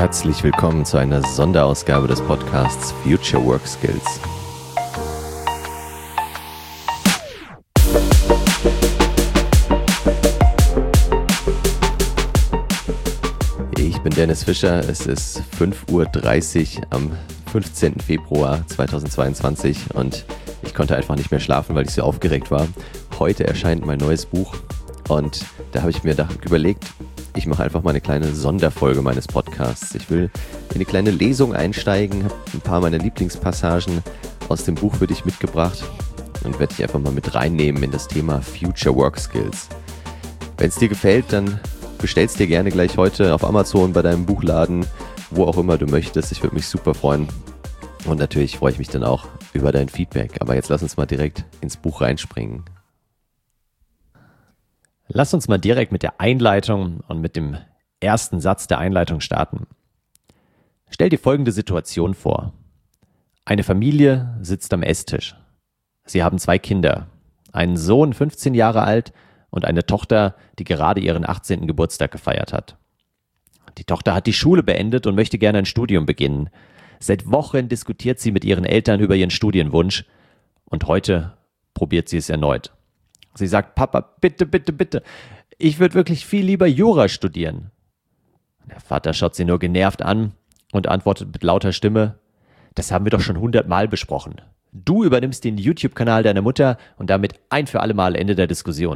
Herzlich willkommen zu einer Sonderausgabe des Podcasts Future Work Skills. Ich bin Dennis Fischer, es ist 5:30 Uhr am 15. Februar 2022 und ich konnte einfach nicht mehr schlafen, weil ich so aufgeregt war. Heute erscheint mein neues Buch und da habe ich mir überlegt, ich mache einfach mal eine kleine Sonderfolge meines Podcasts. Ich will in eine kleine Lesung einsteigen, habe ein paar meiner Lieblingspassagen aus dem Buch für dich mitgebracht und werde dich einfach mal mit reinnehmen in das Thema Future Work Skills. Wenn es dir gefällt, dann bestellst dir gerne gleich heute auf Amazon, bei deinem Buchladen, wo auch immer du möchtest. Ich würde mich super freuen und natürlich freue ich mich dann auch über dein Feedback. Aber jetzt lass uns mal direkt ins Buch reinspringen. Lass uns mal direkt mit der Einleitung und mit dem ersten Satz der Einleitung starten. Stell dir folgende Situation vor. Eine Familie sitzt am Esstisch. Sie haben 2 Kinder, einen Sohn 15 Jahre alt und eine Tochter, die gerade ihren 18. Geburtstag gefeiert hat. Die Tochter hat die Schule beendet und möchte gerne ein Studium beginnen. Seit Wochen diskutiert sie mit ihren Eltern über ihren Studienwunsch und heute probiert sie es erneut. Sie sagt, Papa, bitte, bitte, bitte, ich würde wirklich viel lieber Jura studieren. Der Vater schaut sie nur genervt an und antwortet mit lauter Stimme, das haben wir doch schon 100-mal besprochen. Du übernimmst den YouTube-Kanal deiner Mutter und damit ein für alle Mal Ende der Diskussion.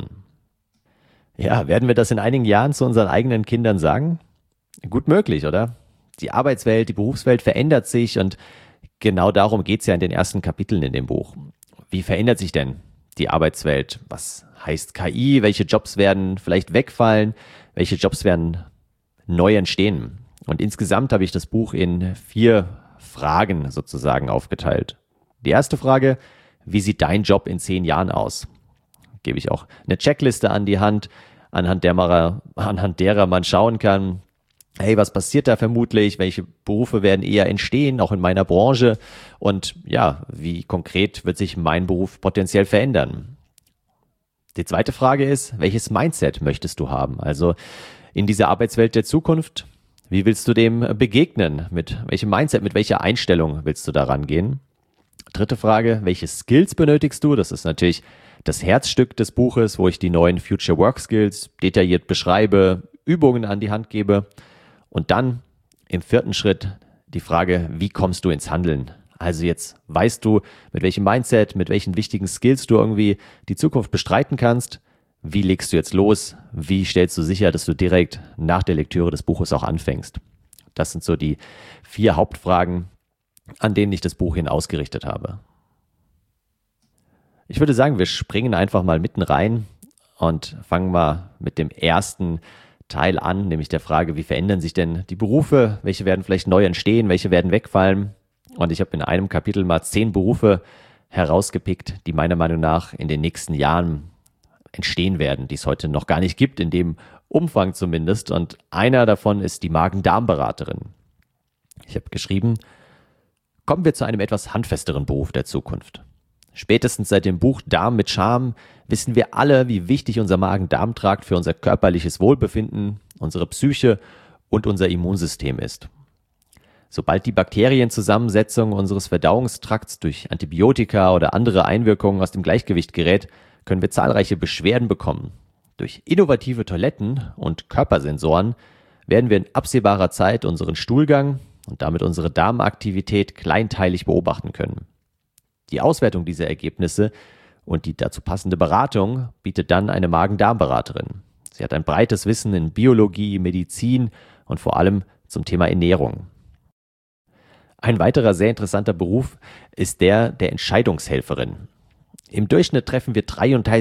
Ja, werden wir das in einigen Jahren zu unseren eigenen Kindern sagen? Gut möglich, oder? Die Arbeitswelt, die Berufswelt verändert sich und genau darum geht es ja in den ersten Kapiteln in dem Buch. Wie verändert sich denn die Arbeitswelt? Was heißt KI? Welche Jobs werden vielleicht wegfallen? Welche Jobs werden neu entstehen? Und insgesamt habe ich das Buch in 4 Fragen sozusagen aufgeteilt. Die erste Frage, wie sieht dein Job in 10 Jahren aus? Gebe ich auch eine Checkliste an die Hand, anhand derer man schauen kann, hey, was passiert da vermutlich? Welche Berufe werden eher entstehen, auch in meiner Branche? Und ja, wie konkret wird sich mein Beruf potenziell verändern? Die zweite Frage ist, welches Mindset möchtest du haben? Also in dieser Arbeitswelt der Zukunft, wie willst du dem begegnen? Mit welchem Mindset, mit welcher Einstellung willst du da rangehen? Dritte Frage, welche Skills benötigst du? Das ist natürlich das Herzstück des Buches, wo ich die neuen Future Work Skills detailliert beschreibe, Übungen an die Hand gebe. Und dann im 4. Schritt die Frage, wie kommst du ins Handeln? Also jetzt weißt du, mit welchem Mindset, mit welchen wichtigen Skills du irgendwie die Zukunft bestreiten kannst. Wie legst du jetzt los? Wie stellst du sicher, dass du direkt nach der Lektüre des Buches auch anfängst? Das sind so die 4 Hauptfragen, an denen ich das Buch hin ausgerichtet habe. Ich würde sagen, wir springen einfach mal mitten rein und fangen mal mit dem ersten Teil an, nämlich der Frage, wie verändern sich denn die Berufe? Welche werden vielleicht neu entstehen? Welche werden wegfallen? Und ich habe in einem Kapitel mal 10 Berufe herausgepickt, die meiner Meinung nach in den nächsten Jahren entstehen werden, die es heute noch gar nicht gibt, in dem Umfang zumindest. Und einer davon ist die Magen-Darm-Beraterin. Ich habe geschrieben, kommen wir zu einem etwas handfesteren Beruf der Zukunft. Spätestens seit dem Buch Darm mit Charme wissen wir alle, wie wichtig unser Magen-Darm-Trakt für unser körperliches Wohlbefinden, unsere Psyche und unser Immunsystem ist. Sobald die Bakterienzusammensetzung unseres Verdauungstrakts durch Antibiotika oder andere Einwirkungen aus dem Gleichgewicht gerät, können wir zahlreiche Beschwerden bekommen. Durch innovative Toiletten und Körpersensoren werden wir in absehbarer Zeit unseren Stuhlgang und damit unsere Darmaktivität kleinteilig beobachten können. Die Auswertung dieser Ergebnisse und die dazu passende Beratung bietet dann eine Magen-Darm-Beraterin. Sie hat ein breites Wissen in Biologie, Medizin und vor allem zum Thema Ernährung. Ein weiterer sehr interessanter Beruf ist der der Entscheidungshelferin. Im Durchschnitt treffen wir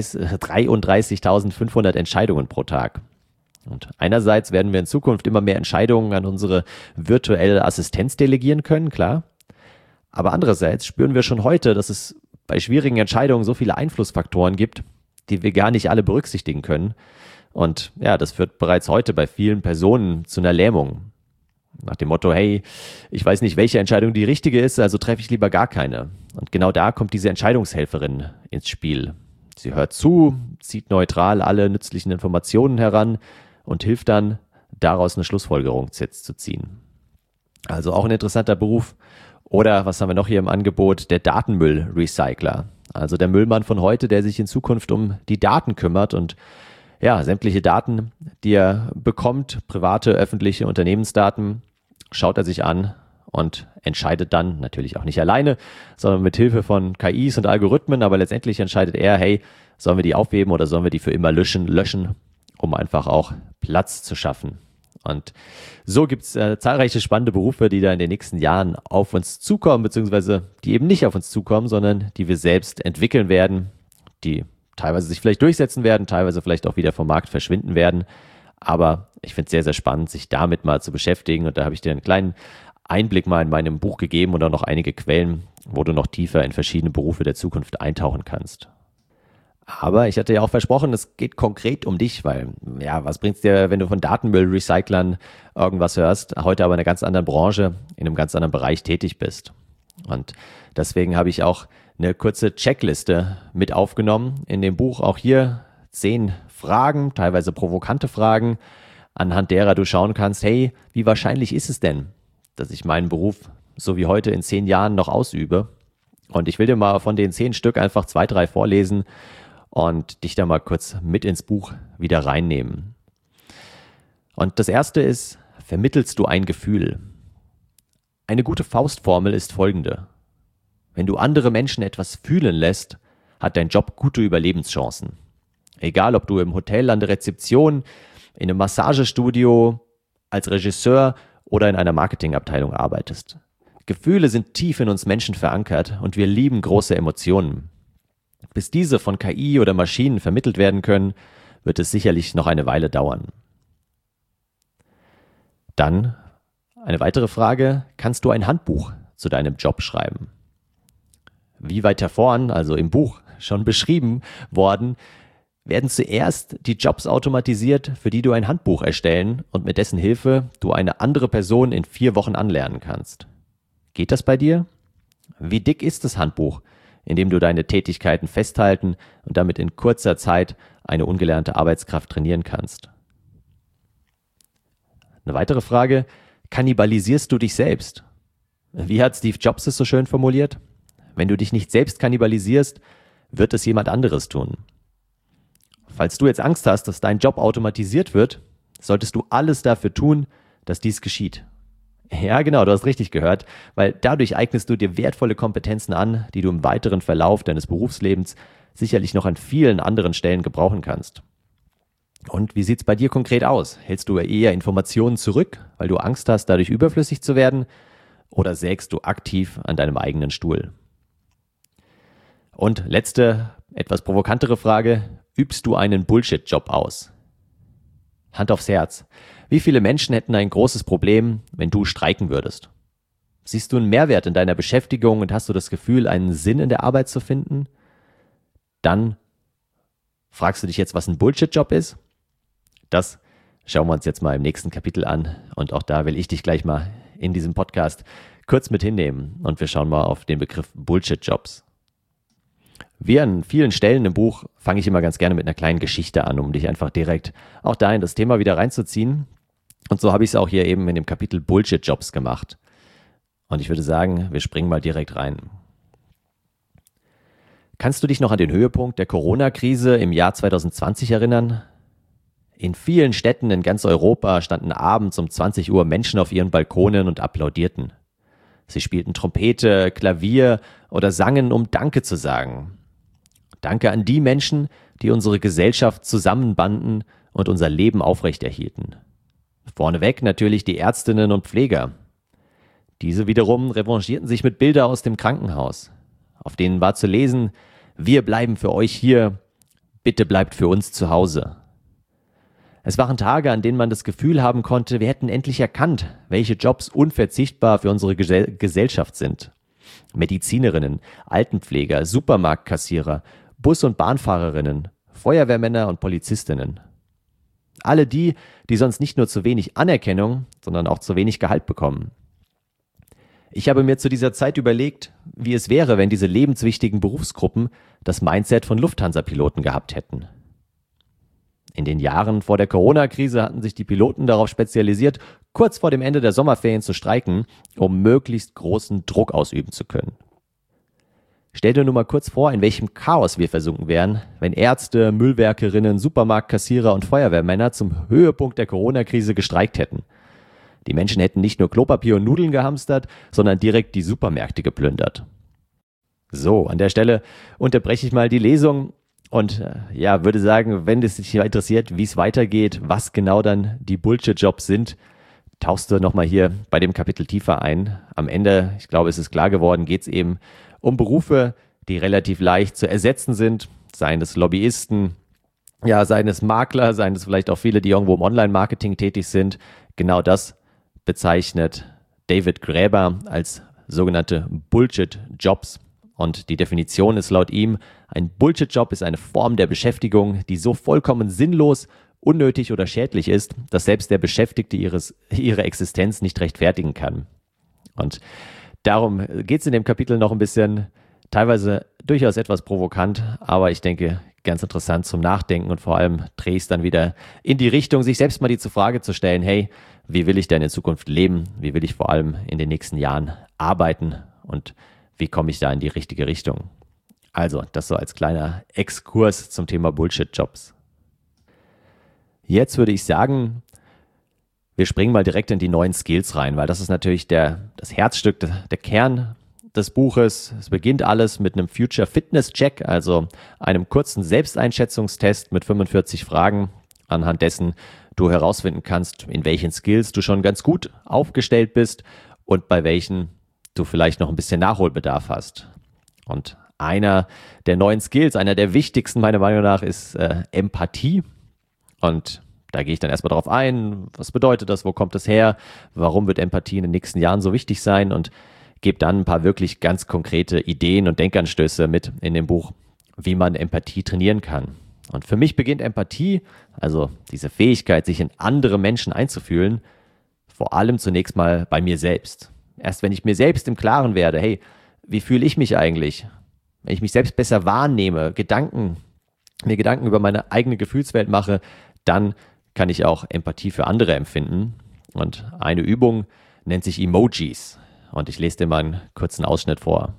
33.500 Entscheidungen pro Tag. Und einerseits werden wir in Zukunft immer mehr Entscheidungen an unsere virtuelle Assistenz delegieren können, klar. Aber andererseits spüren wir schon heute, dass es bei schwierigen Entscheidungen so viele Einflussfaktoren gibt, die wir gar nicht alle berücksichtigen können. Und ja, das führt bereits heute bei vielen Personen zu einer Lähmung. Nach dem Motto, hey, ich weiß nicht, welche Entscheidung die richtige ist, also treffe ich lieber gar keine. Und genau da kommt diese Entscheidungshelferin ins Spiel. Sie hört zu, zieht neutral alle nützlichen Informationen heran und hilft dann, daraus eine Schlussfolgerung zu ziehen. Also auch ein interessanter Beruf. Oder was haben wir noch hier im Angebot? Der Datenmüllrecycler. Also der Müllmann von heute, der sich in Zukunft um die Daten kümmert und ja, sämtliche Daten, die er bekommt, private, öffentliche Unternehmensdaten, schaut er sich an und entscheidet dann, natürlich auch nicht alleine, sondern mit Hilfe von KIs und Algorithmen, aber letztendlich entscheidet er, hey, sollen wir die aufheben oder sollen wir die für immer löschen, um einfach auch Platz zu schaffen. Und so gibt es zahlreiche spannende Berufe, die da in den nächsten Jahren auf uns zukommen, beziehungsweise die eben nicht auf uns zukommen, sondern die wir selbst entwickeln werden, die teilweise sich vielleicht durchsetzen werden, teilweise vielleicht auch wieder vom Markt verschwinden werden. Aber ich finde es sehr, sehr spannend, sich damit mal zu beschäftigen. Und da habe ich dir einen kleinen Einblick mal in meinem Buch gegeben und auch noch einige Quellen, wo du noch tiefer in verschiedene Berufe der Zukunft eintauchen kannst. Aber ich hatte ja auch versprochen, es geht konkret um dich, weil, ja, was bringt's dir, wenn du von Datenmüllrecyclern irgendwas hörst, heute aber in einer ganz anderen Branche, in einem ganz anderen Bereich tätig bist. Und deswegen habe ich auch eine kurze Checkliste mit aufgenommen in dem Buch. Auch hier 10 Fragen, teilweise provokante Fragen, anhand derer du schauen kannst, hey, wie wahrscheinlich ist es denn, dass ich meinen Beruf so wie heute in 10 Jahren noch ausübe? Und ich will dir mal von den 10 Stück einfach 2, 3 vorlesen und dich da mal kurz mit ins Buch wieder reinnehmen. Und das erste ist, vermittelst du ein Gefühl? Eine gute Faustformel ist folgende. Wenn du andere Menschen etwas fühlen lässt, hat dein Job gute Überlebenschancen. Egal, ob du im Hotel an der Rezeption, in einem Massagestudio, als Regisseur oder in einer Marketingabteilung arbeitest. Gefühle sind tief in uns Menschen verankert und wir lieben große Emotionen. Bis diese von KI oder Maschinen vermittelt werden können, wird es sicherlich noch eine Weile dauern. Dann eine weitere Frage, kannst du ein Handbuch zu deinem Job schreiben? Wie weiter vorn, also im Buch schon beschrieben worden, werden zuerst die Jobs automatisiert, für die du ein Handbuch erstellen und mit dessen Hilfe du eine andere Person in 4 Wochen anlernen kannst. Geht das bei dir? Wie dick ist das Handbuch, in dem du deine Tätigkeiten festhalten und damit in kurzer Zeit eine ungelernte Arbeitskraft trainieren kannst? Eine weitere Frage, kannibalisierst du dich selbst? Wie hat Steve Jobs es so schön formuliert? Wenn du dich nicht selbst kannibalisierst, wird es jemand anderes tun. Falls du jetzt Angst hast, dass dein Job automatisiert wird, solltest du alles dafür tun, dass dies geschieht. Ja, genau, du hast richtig gehört, weil dadurch eignest du dir wertvolle Kompetenzen an, die du im weiteren Verlauf deines Berufslebens sicherlich noch an vielen anderen Stellen gebrauchen kannst. Und wie sieht's bei dir konkret aus? Hältst du eher Informationen zurück, weil du Angst hast, dadurch überflüssig zu werden, oder sägst du aktiv an deinem eigenen Stuhl? Und letzte, etwas provokantere Frage, übst du einen Bullshit-Job aus? Hand aufs Herz. Wie viele Menschen hätten ein großes Problem, wenn du streiken würdest? Siehst du einen Mehrwert in deiner Beschäftigung und hast du das Gefühl, einen Sinn in der Arbeit zu finden? Dann fragst du dich jetzt, was ein Bullshit-Job ist? Das schauen wir uns jetzt mal im nächsten Kapitel an. Und auch da will ich dich gleich mal in diesem Podcast kurz mit hinnehmen. Und wir schauen mal auf den Begriff Bullshit-Jobs. Wie an vielen Stellen im Buch fange ich immer ganz gerne mit einer kleinen Geschichte an, um dich einfach direkt auch da in das Thema wieder reinzuziehen. Und so habe ich es auch hier eben in dem Kapitel Bullshit-Jobs gemacht. Und ich würde sagen, wir springen mal direkt rein. Kannst du dich noch an den Höhepunkt der Corona-Krise im Jahr 2020 erinnern? In vielen Städten in ganz Europa standen abends um 20 Uhr Menschen auf ihren Balkonen und applaudierten. Sie spielten Trompete, Klavier oder sangen, um Danke zu sagen. Danke an die Menschen, die unsere Gesellschaft zusammenbanden und unser Leben aufrechterhielten. Vorneweg natürlich die Ärztinnen und Pfleger. Diese wiederum revanchierten sich mit Bildern aus dem Krankenhaus, auf denen war zu lesen: Wir bleiben für euch hier, bitte bleibt für uns zu Hause. Es waren Tage, an denen man das Gefühl haben konnte, wir hätten endlich erkannt, welche Jobs unverzichtbar für unsere Gesellschaft sind. Medizinerinnen, Altenpfleger, Supermarktkassierer, Bus- und Bahnfahrerinnen, Feuerwehrmänner und Polizistinnen. Alle die, die sonst nicht nur zu wenig Anerkennung, sondern auch zu wenig Gehalt bekommen. Ich habe mir zu dieser Zeit überlegt, wie es wäre, wenn diese lebenswichtigen Berufsgruppen das Mindset von Lufthansa-Piloten gehabt hätten. In den Jahren vor der Corona-Krise hatten sich die Piloten darauf spezialisiert, kurz vor dem Ende der Sommerferien zu streiken, um möglichst großen Druck ausüben zu können. Stell dir nur mal kurz vor, in welchem Chaos wir versunken wären, wenn Ärzte, Müllwerkerinnen, Supermarktkassierer und Feuerwehrmänner zum Höhepunkt der Corona-Krise gestreikt hätten. Die Menschen hätten nicht nur Klopapier und Nudeln gehamstert, sondern direkt die Supermärkte geplündert. So, an der Stelle unterbreche ich mal die Lesung und würde sagen, wenn es dich interessiert, wie es weitergeht, was genau dann die Bullshit-Jobs sind, tauchst du nochmal hier bei dem Kapitel tiefer ein. Am Ende, ich glaube, es ist klar geworden, geht es eben um Berufe, die relativ leicht zu ersetzen sind, seien es Lobbyisten, seien es Makler, seien es vielleicht auch viele, die irgendwo im Online-Marketing tätig sind. Genau das bezeichnet David Graeber als sogenannte Bullshit-Jobs. Und die Definition ist laut ihm, ein Bullshit-Job ist eine Form der Beschäftigung, die so vollkommen sinnlos, unnötig oder schädlich ist, dass selbst der Beschäftigte ihre Existenz nicht rechtfertigen kann. Und darum geht es in dem Kapitel noch ein bisschen, teilweise durchaus etwas provokant, aber ich denke, ganz interessant zum Nachdenken und vor allem drehe ich es dann wieder in die Richtung, sich selbst mal die Frage zu stellen, hey, wie will ich denn in Zukunft leben? Wie will ich vor allem in den nächsten Jahren arbeiten? Und wie komme ich da in die richtige Richtung? Also, das so als kleiner Exkurs zum Thema Bullshit-Jobs. Jetzt würde ich sagen, wir springen mal direkt in die neuen Skills rein, weil das ist natürlich das Herzstück, der Kern des Buches. Es beginnt alles mit einem Future Fitness Check, also einem kurzen Selbsteinschätzungstest mit 45 Fragen, anhand dessen du herausfinden kannst, in welchen Skills du schon ganz gut aufgestellt bist und bei welchen du vielleicht noch ein bisschen Nachholbedarf hast. Und einer der neuen Skills, einer der wichtigsten meiner Meinung nach, ist Empathie. Und da gehe ich dann erstmal drauf ein, was bedeutet das, wo kommt es her, warum wird Empathie in den nächsten Jahren so wichtig sein und gebe dann ein paar wirklich ganz konkrete Ideen und Denkanstöße mit in dem Buch, wie man Empathie trainieren kann. Und für mich beginnt Empathie, also diese Fähigkeit, sich in andere Menschen einzufühlen, vor allem zunächst mal bei mir selbst. Erst wenn ich mir selbst im Klaren werde, hey, wie fühle ich mich eigentlich? Wenn ich mich selbst besser wahrnehme, mir Gedanken über meine eigene Gefühlswelt mache, dann kann ich auch Empathie für andere empfinden. Und eine Übung nennt sich Emojis. Und ich lese dir mal einen kurzen Ausschnitt vor.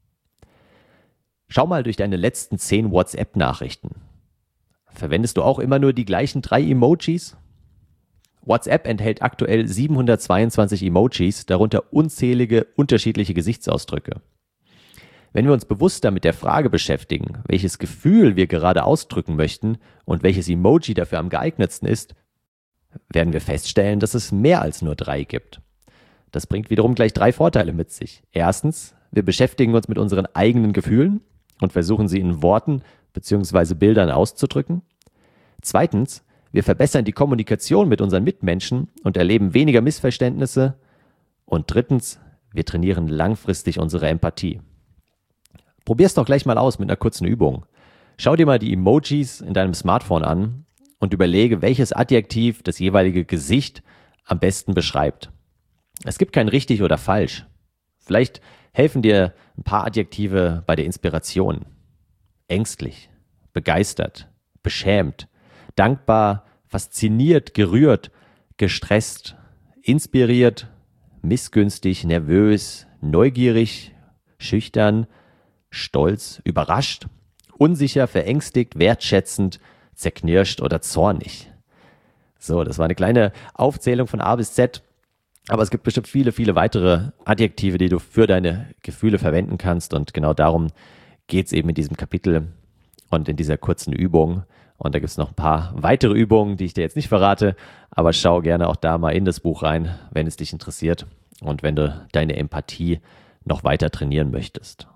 Schau mal durch deine letzten 10 WhatsApp-Nachrichten. Verwendest du auch immer nur die gleichen 3 Emojis? WhatsApp enthält aktuell 722 Emojis, darunter unzählige unterschiedliche Gesichtsausdrücke. Wenn wir uns bewusster mit der Frage beschäftigen, welches Gefühl wir gerade ausdrücken möchten und welches Emoji dafür am geeignetsten ist, werden wir feststellen, dass es mehr als nur 3 gibt. Das bringt wiederum gleich 3 Vorteile mit sich. Erstens, wir beschäftigen uns mit unseren eigenen Gefühlen und versuchen sie in Worten bzw. Bildern auszudrücken. Zweitens, wir verbessern die Kommunikation mit unseren Mitmenschen und erleben weniger Missverständnisse. Und drittens, wir trainieren langfristig unsere Empathie. Probier's doch gleich mal aus mit einer kurzen Übung. Schau dir mal die Emojis in deinem Smartphone an und überlege, welches Adjektiv das jeweilige Gesicht am besten beschreibt. Es gibt kein richtig oder falsch. Vielleicht helfen dir ein paar Adjektive bei der Inspiration. Ängstlich, begeistert, beschämt, dankbar, fasziniert, gerührt, gestresst, inspiriert, missgünstig, nervös, neugierig, schüchtern, stolz, überrascht, unsicher, verängstigt, wertschätzend, zerknirscht oder zornig. So, das war eine kleine Aufzählung von A bis Z. Aber es gibt bestimmt viele, viele weitere Adjektive, die du für deine Gefühle verwenden kannst. Und genau darum geht es eben in diesem Kapitel und in dieser kurzen Übung. Und da gibt es noch ein paar weitere Übungen, die ich dir jetzt nicht verrate. Aber schau gerne auch da mal in das Buch rein, wenn es dich interessiert und wenn du deine Empathie noch weiter trainieren möchtest.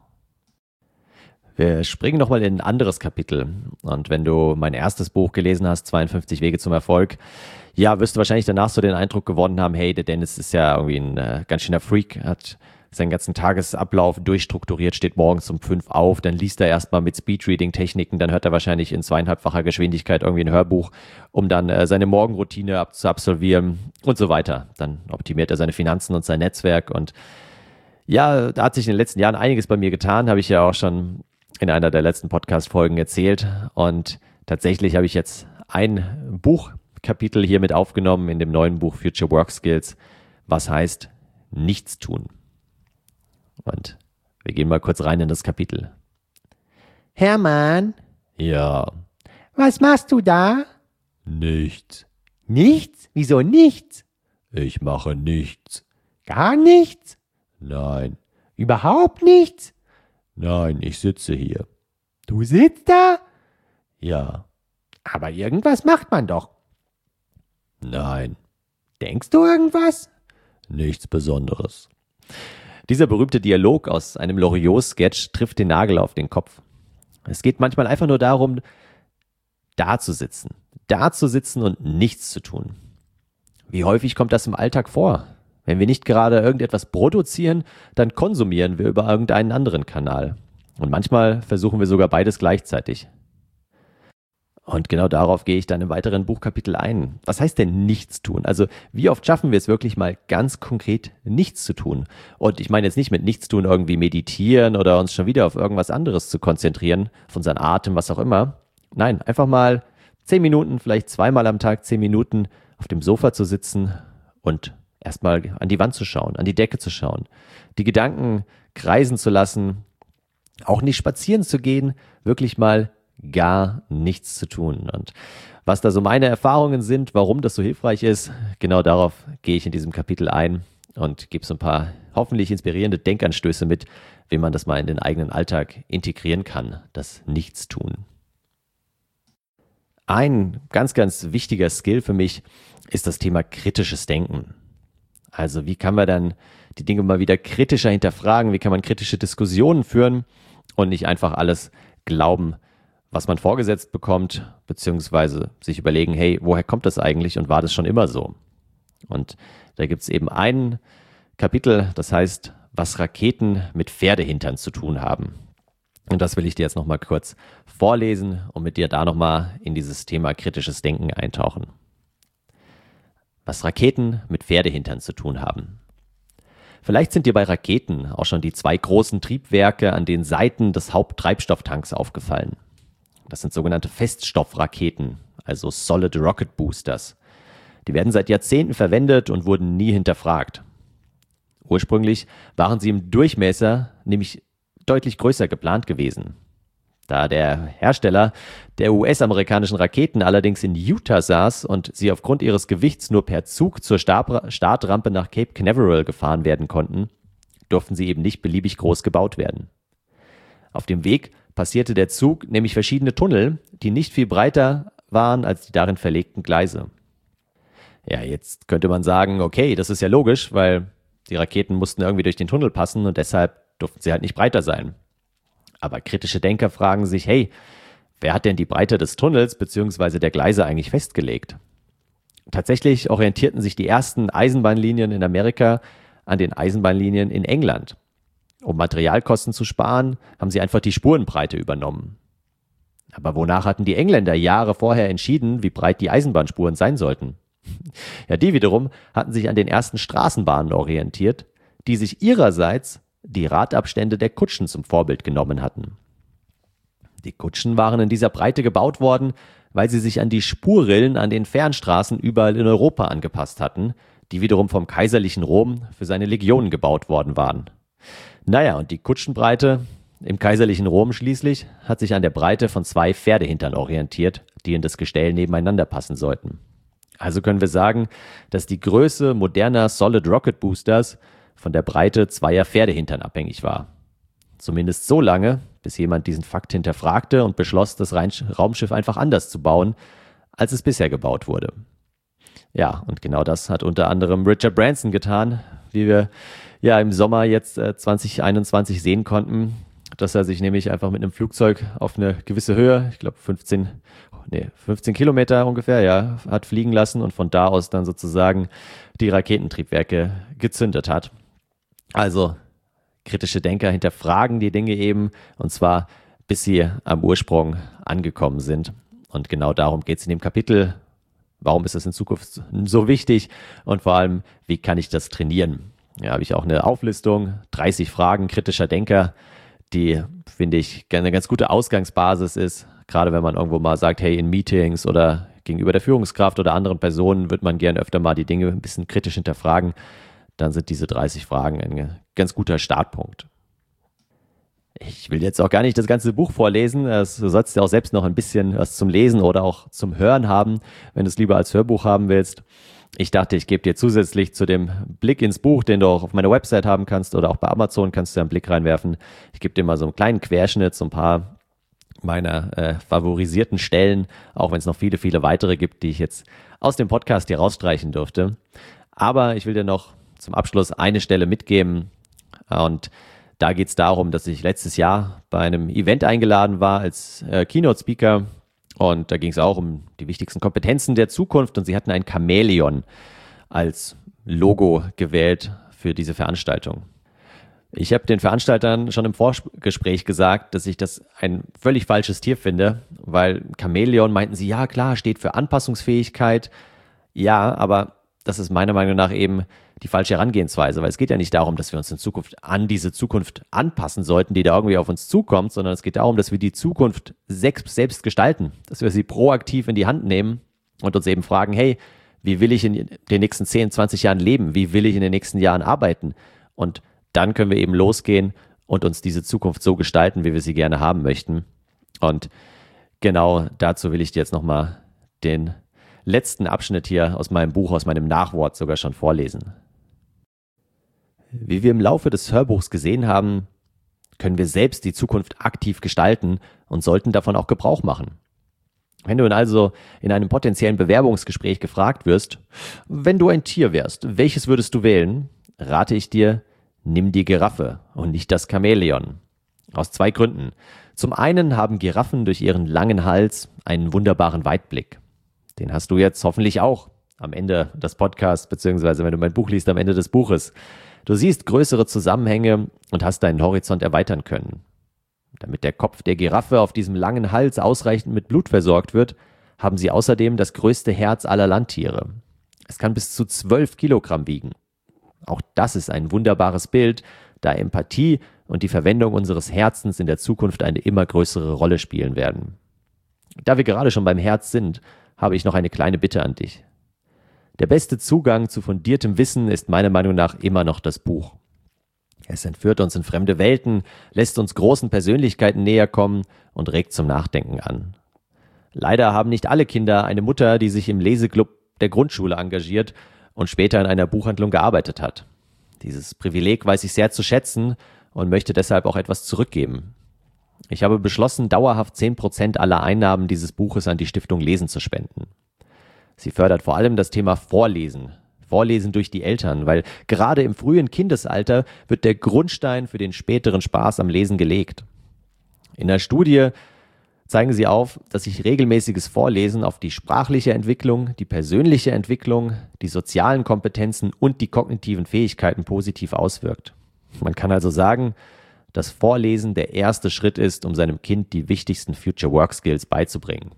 Wir springen nochmal in ein anderes Kapitel. Und wenn du mein erstes Buch gelesen hast, 52 Wege zum Erfolg, ja, wirst du wahrscheinlich danach so den Eindruck gewonnen haben, hey, der Dennis ist ja irgendwie ein ganz schöner Freak, hat seinen ganzen Tagesablauf durchstrukturiert, steht morgens um 5 auf, dann liest er erstmal mit Speedreading-Techniken, dann hört er wahrscheinlich in 2,5-facher Geschwindigkeit irgendwie ein Hörbuch, um dann seine Morgenroutine zu absolvieren und so weiter. Dann optimiert er seine Finanzen und sein Netzwerk und ja, da hat sich in den letzten Jahren einiges bei mir getan, habe ich ja auch schon in einer der letzten Podcast-Folgen erzählt und tatsächlich habe ich jetzt ein Buch Kapitel hier mit aufgenommen in dem neuen Buch Future Work Skills, was heißt nichts tun. Und wir gehen mal kurz rein in das Kapitel. Hermann, Ja, was machst du da? nichts. Nichts? Wieso nichts? Ich mache nichts. Gar nichts? Nein, Überhaupt nichts? nein, ich sitze hier. Du sitzt da? Ja, Aber irgendwas macht man doch. nein, Denkst du irgendwas? nichts Besonderes. Dieser berühmte Dialog aus einem Loriot-Sketch trifft den Nagel auf den Kopf. Es geht manchmal einfach nur darum, da zu sitzen und nichts zu tun. Wie häufig kommt das im Alltag vor? Wenn wir nicht gerade irgendetwas produzieren, dann konsumieren wir über irgendeinen anderen Kanal. Und manchmal versuchen wir sogar beides gleichzeitig. Und genau darauf gehe ich dann im weiteren Buchkapitel ein. Was heißt denn nichts tun? Also wie oft schaffen wir es wirklich mal ganz konkret nichts zu tun? Und ich meine jetzt nicht mit nichts tun irgendwie meditieren oder uns schon wieder auf irgendwas anderes zu konzentrieren, auf unseren Atem, was auch immer. Nein, einfach mal 10 Minuten, vielleicht zweimal am Tag 10 Minuten auf dem Sofa zu sitzen und erstmal an die Wand zu schauen, an die Decke zu schauen, die Gedanken kreisen zu lassen, auch nicht spazieren zu gehen, wirklich mal gar nichts zu tun. Und was da so meine Erfahrungen sind, warum das so hilfreich ist, genau darauf gehe ich in diesem Kapitel ein und gebe so ein paar hoffentlich inspirierende Denkanstöße mit, wie man das mal in den eigenen Alltag integrieren kann, das Nichtstun. Ein ganz, ganz wichtiger Skill für mich ist das Thema kritisches Denken. Also wie kann man dann die Dinge mal wieder kritischer hinterfragen, wie kann man kritische Diskussionen führen und nicht einfach alles glauben, was man vorgesetzt bekommt, beziehungsweise sich überlegen, hey, woher kommt das eigentlich und war das schon immer so? Und da gibt es eben ein Kapitel, das heißt, was Raketen mit Pferdehintern zu tun haben. Und das will ich dir jetzt nochmal kurz vorlesen und mit dir da nochmal in dieses Thema kritisches Denken eintauchen. Was Raketen mit Pferdehintern zu tun haben. Vielleicht sind dir bei Raketen auch schon die 2 großen Triebwerke an den Seiten des Haupttreibstofftanks aufgefallen. Das sind sogenannte Feststoffraketen, also Solid Rocket Boosters. Die werden seit Jahrzehnten verwendet und wurden nie hinterfragt. Ursprünglich waren sie im Durchmesser nämlich deutlich größer geplant gewesen. Da der Hersteller der US-amerikanischen Raketen allerdings in Utah saß und sie aufgrund ihres Gewichts nur per Zug zur Startrampe nach Cape Canaveral gefahren werden konnten, durften sie eben nicht beliebig groß gebaut werden. Auf dem Weg passierte der Zug nämlich verschiedene Tunnel, die nicht viel breiter waren als die darin verlegten Gleise. Ja, jetzt könnte man sagen, okay, das ist ja logisch, weil die Raketen mussten irgendwie durch den Tunnel passen und deshalb durften sie halt nicht breiter sein. Aber kritische Denker fragen sich, hey, wer hat denn die Breite des Tunnels bzw. der Gleise eigentlich festgelegt? Tatsächlich orientierten sich die ersten Eisenbahnlinien in Amerika an den Eisenbahnlinien in England. Um Materialkosten zu sparen, haben sie einfach die Spurenbreite übernommen. Aber wonach hatten die Engländer Jahre vorher entschieden, wie breit die Eisenbahnspuren sein sollten? Ja, die wiederum hatten sich an den ersten Straßenbahnen orientiert, die sich ihrerseits die Radabstände der Kutschen zum Vorbild genommen hatten. Die Kutschen waren in dieser Breite gebaut worden, weil sie sich an die Spurrillen an den Fernstraßen überall in Europa angepasst hatten, die wiederum vom kaiserlichen Rom für seine Legionen gebaut worden waren. Naja, und die Kutschenbreite im kaiserlichen Rom schließlich hat sich an der Breite von 2 Pferdehintern orientiert, die in das Gestell nebeneinander passen sollten. Also können wir sagen, dass die Größe moderner Solid Rocket Boosters von der Breite 2 Pferdehintern abhängig war. Zumindest so lange, bis jemand diesen Fakt hinterfragte und beschloss, das Raumschiff einfach anders zu bauen, als es bisher gebaut wurde. Ja, und genau das hat unter anderem Richard Branson getan, wie wir ja im Sommer jetzt 2021 sehen konnten, dass er sich nämlich einfach mit einem Flugzeug auf eine gewisse Höhe, ich glaube 15 Kilometer ungefähr, ja, hat fliegen lassen und von da aus dann sozusagen die Raketentriebwerke gezündet hat. Also kritische Denker hinterfragen die Dinge eben, und zwar bis sie am Ursprung angekommen sind. Und genau darum geht es in dem Kapitel. Warum ist das in Zukunft so wichtig und vor allem, wie kann ich das trainieren? Ja, habe ich auch eine Auflistung, 30 Fragen kritischer Denker, die, finde ich, eine ganz gute Ausgangsbasis ist, gerade wenn man irgendwo mal sagt, hey, in Meetings oder gegenüber der Führungskraft oder anderen Personen wird man gern öfter mal die Dinge ein bisschen kritisch hinterfragen. Dann sind diese 30 Fragen ein ganz guter Startpunkt. Ich will jetzt auch gar nicht das ganze Buch vorlesen. Du sollst ja auch selbst noch ein bisschen was zum Lesen oder auch zum Hören haben, wenn du es lieber als Hörbuch haben willst. Ich dachte, ich gebe dir zusätzlich zu dem Blick ins Buch, den du auch auf meiner Website haben kannst oder auch bei Amazon kannst du einen Blick reinwerfen. Ich gebe dir mal so einen kleinen Querschnitt, so ein paar meiner favorisierten Stellen, auch wenn es noch viele, viele weitere gibt, die ich jetzt aus dem Podcast hier rausstreichen durfte. Aber ich will dir noch zum Abschluss eine Stelle mitgeben und da geht es darum, dass ich letztes Jahr bei einem Event eingeladen war als Keynote-Speaker und da ging es auch um die wichtigsten Kompetenzen der Zukunft und sie hatten ein Chamäleon als Logo gewählt für diese Veranstaltung. Ich habe den Veranstaltern schon im Vorgespräch gesagt, dass ich das ein völlig falsches Tier finde, weil Chamäleon meinten sie, ja klar, steht für Anpassungsfähigkeit, ja, aber das ist meiner Meinung nach eben die falsche Herangehensweise, weil es geht ja nicht darum, dass wir uns in Zukunft an diese Zukunft anpassen sollten, die da irgendwie auf uns zukommt, sondern es geht darum, dass wir die Zukunft selbst gestalten, dass wir sie proaktiv in die Hand nehmen und uns eben fragen, hey, wie will ich in den nächsten 10, 20 Jahren leben? Wie will ich in den nächsten Jahren arbeiten? Und dann können wir eben losgehen und uns diese Zukunft so gestalten, wie wir sie gerne haben möchten. Und genau dazu will ich dir jetzt nochmal den letzten Abschnitt hier aus meinem Buch, aus meinem Nachwort sogar schon vorlesen. Wie wir im Laufe des Hörbuchs gesehen haben, können wir selbst die Zukunft aktiv gestalten und sollten davon auch Gebrauch machen. Wenn du also in einem potenziellen Bewerbungsgespräch gefragt wirst, wenn du ein Tier wärst, welches würdest du wählen, rate ich dir, nimm die Giraffe und nicht das Chamäleon. Aus 2 Gründen. Zum einen haben Giraffen durch ihren langen Hals einen wunderbaren Weitblick. Den hast du jetzt hoffentlich auch am Ende des Podcasts, beziehungsweise wenn du mein Buch liest, am Ende des Buches. Du siehst größere Zusammenhänge und hast deinen Horizont erweitern können. Damit der Kopf der Giraffe auf diesem langen Hals ausreichend mit Blut versorgt wird, haben sie außerdem das größte Herz aller Landtiere. Es kann bis zu 12 Kilogramm wiegen. Auch das ist ein wunderbares Bild, da Empathie und die Verwendung unseres Herzens in der Zukunft eine immer größere Rolle spielen werden. Da wir gerade schon beim Herz sind, habe ich noch eine kleine Bitte an dich. Der beste Zugang zu fundiertem Wissen ist meiner Meinung nach immer noch das Buch. Es entführt uns in fremde Welten, lässt uns großen Persönlichkeiten näher kommen und regt zum Nachdenken an. Leider haben nicht alle Kinder eine Mutter, die sich im Leseklub der Grundschule engagiert und später in einer Buchhandlung gearbeitet hat. Dieses Privileg weiß ich sehr zu schätzen und möchte deshalb auch etwas zurückgeben. Ich habe beschlossen, dauerhaft 10% aller Einnahmen dieses Buches an die Stiftung Lesen zu spenden. Sie fördert vor allem das Thema Vorlesen. Vorlesen durch die Eltern, weil gerade im frühen Kindesalter wird der Grundstein für den späteren Spaß am Lesen gelegt. In der Studie zeigen sie auf, dass sich regelmäßiges Vorlesen auf die sprachliche Entwicklung, die persönliche Entwicklung, die sozialen Kompetenzen und die kognitiven Fähigkeiten positiv auswirkt. Man kann also sagen, dass Vorlesen der erste Schritt ist, um seinem Kind die wichtigsten Future Work Skills beizubringen.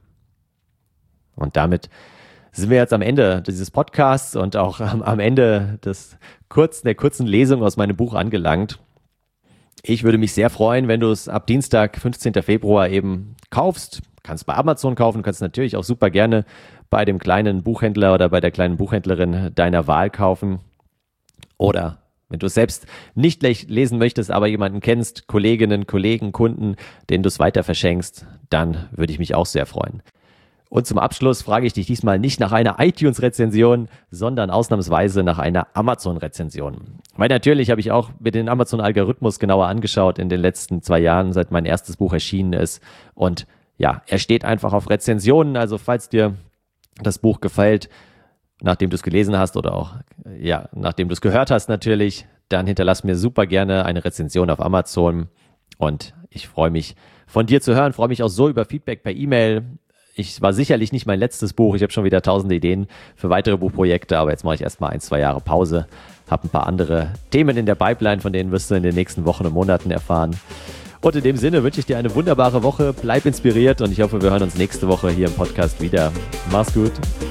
Und damit sind wir jetzt am Ende dieses Podcasts und auch am Ende der kurzen Lesung aus meinem Buch angelangt. Ich würde mich sehr freuen, wenn du es ab Dienstag, 15. Februar eben kaufst. Kannst bei Amazon kaufen, kannst natürlich auch super gerne bei dem kleinen Buchhändler oder bei der kleinen Buchhändlerin deiner Wahl kaufen. Oder wenn du es selbst nicht lesen möchtest, aber jemanden kennst, Kolleginnen, Kollegen, Kunden, denen du es weiter verschenkst, dann würde ich mich auch sehr freuen. Und zum Abschluss frage ich dich diesmal nicht nach einer iTunes-Rezension, sondern ausnahmsweise nach einer Amazon-Rezension. Weil natürlich habe ich auch mir den Amazon-Algorithmus genauer angeschaut in den letzten 2 Jahren, seit mein erstes Buch erschienen ist. Und ja, er steht einfach auf Rezensionen. Also falls dir das Buch gefällt, nachdem du es gelesen hast oder auch nachdem du es gehört hast natürlich, dann hinterlass mir super gerne eine Rezension auf Amazon. Und ich freue mich von dir zu hören, freue mich auch so über Feedback per E-Mail. Ich war sicherlich nicht mein letztes Buch. Ich habe schon wieder 1000 Ideen für weitere Buchprojekte, aber jetzt mache ich erstmal 1-2 Jahre Pause. Habe ein paar andere Themen in der Pipeline, von denen wirst du in den nächsten Wochen und Monaten erfahren. Und in dem Sinne wünsche ich dir eine wunderbare Woche. Bleib inspiriert und ich hoffe, wir hören uns nächste Woche hier im Podcast wieder. Mach's gut.